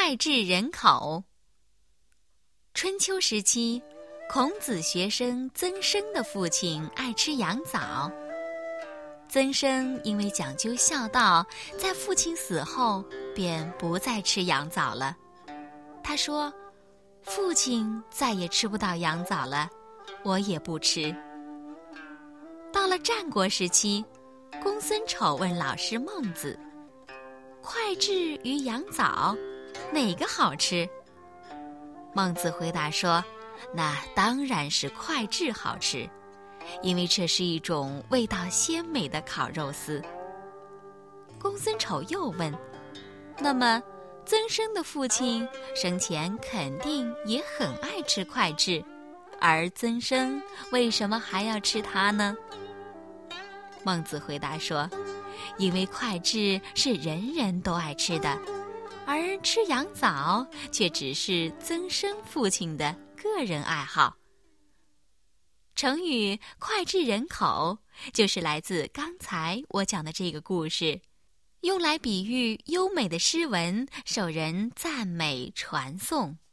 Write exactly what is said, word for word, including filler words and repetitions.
脍炙人口。春秋时期，孔子学生曾参的父亲爱吃羊枣。曾参因为讲究孝道，在父亲死后便不再吃羊枣了。他说：父亲再也吃不到羊枣了，我也不吃。到了战国时期，公孙丑问老师孟子：脍炙与羊枣，哪个好吃？孟子回答说：那当然是脍炙好吃，因为这是一种味道鲜美的烤肉丝。公孙丑又问：那么曾参的父亲生前肯定也很爱吃脍炙，而曾参为什么还要吃它呢？孟子回答说：因为脍炙是人人都爱吃的，而吃羊枣却只是曾参父亲的个人爱好。成语脍炙人口就是来自刚才我讲的这个故事，用来比喻优美的诗文受人赞美传颂。